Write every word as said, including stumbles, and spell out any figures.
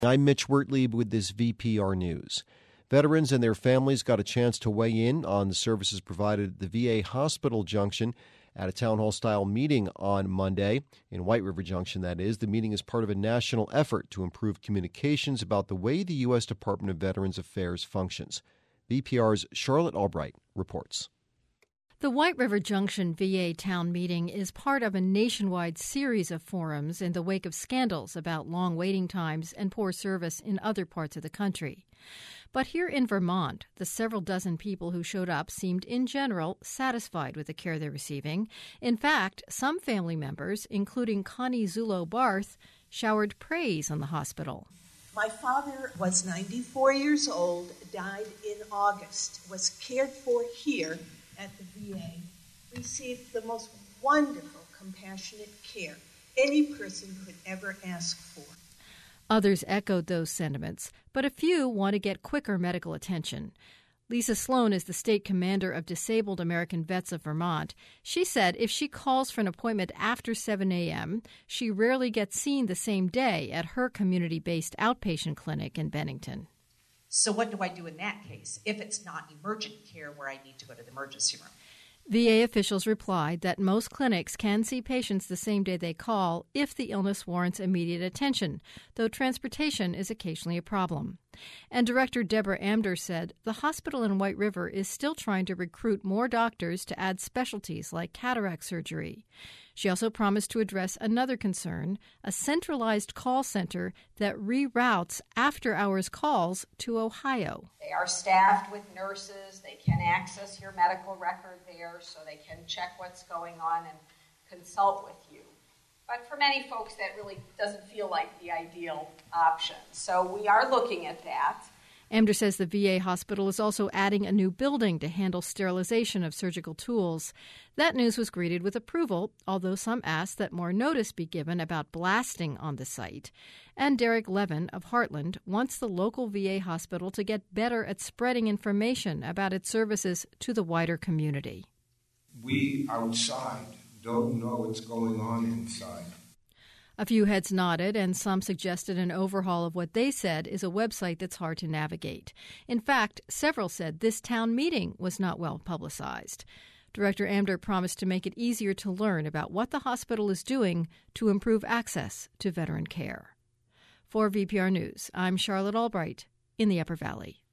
I'm Mitch Wertlieb with this V P R News. Veterans and their families got a chance to weigh in on the services provided at the V A Hospital Junction at a town hall-style meeting on Monday in White River Junction, that is. The meeting is part of a national effort to improve communications about the way the U S Department of Veterans Affairs functions. V P R's Charlotte Albright reports. The White River Junction V A Town Meeting is part of a nationwide series of forums in the wake of scandals about long waiting times and poor service in other parts of the country. But here in Vermont, the several dozen people who showed up seemed in general satisfied with the care they're receiving. In fact, some family members, including Connie Zulo Barth, showered praise on the hospital. My father was ninety-four years old, died in August, was cared for here at the V A, received the most wonderful, compassionate care any person could ever ask for. Others echoed those sentiments, but a few want to get quicker medical attention. Lisa Sloan is the state commander of Disabled American Vets of Vermont. She said if she calls for an appointment after seven a.m., she rarely gets seen the same day at her community-based outpatient clinic in Bennington. So what do I do in that case if it's not emergent care where I need to go to the emergency room? V A officials replied that most clinics can see patients the same day they call if the illness warrants immediate attention, though transportation is occasionally a problem. And Director Deborah Amder said the hospital in White River is still trying to recruit more doctors to add specialties like cataract surgery. She also promised to address another concern, a centralized call center that reroutes after-hours calls to Ohio. They are staffed with nurses. They can access your medical record there so they can check what's going on and consult with you. But for many folks, that really doesn't feel like the ideal option. So we are looking at that. Amder says the V A hospital is also adding a new building to handle sterilization of surgical tools. That news was greeted with approval, although some asked that more notice be given about blasting on the site. And Derek Levin of Heartland wants the local V A hospital to get better at spreading information about its services to the wider community. We outside don't know what's going on inside. A few heads nodded, and some suggested an overhaul of what they said is a website that's hard to navigate. In fact, several said this town meeting was not well publicized. Director Amder promised to make it easier to learn about what the hospital is doing to improve access to veteran care. For V P R News, I'm Charlotte Albright in the Upper Valley.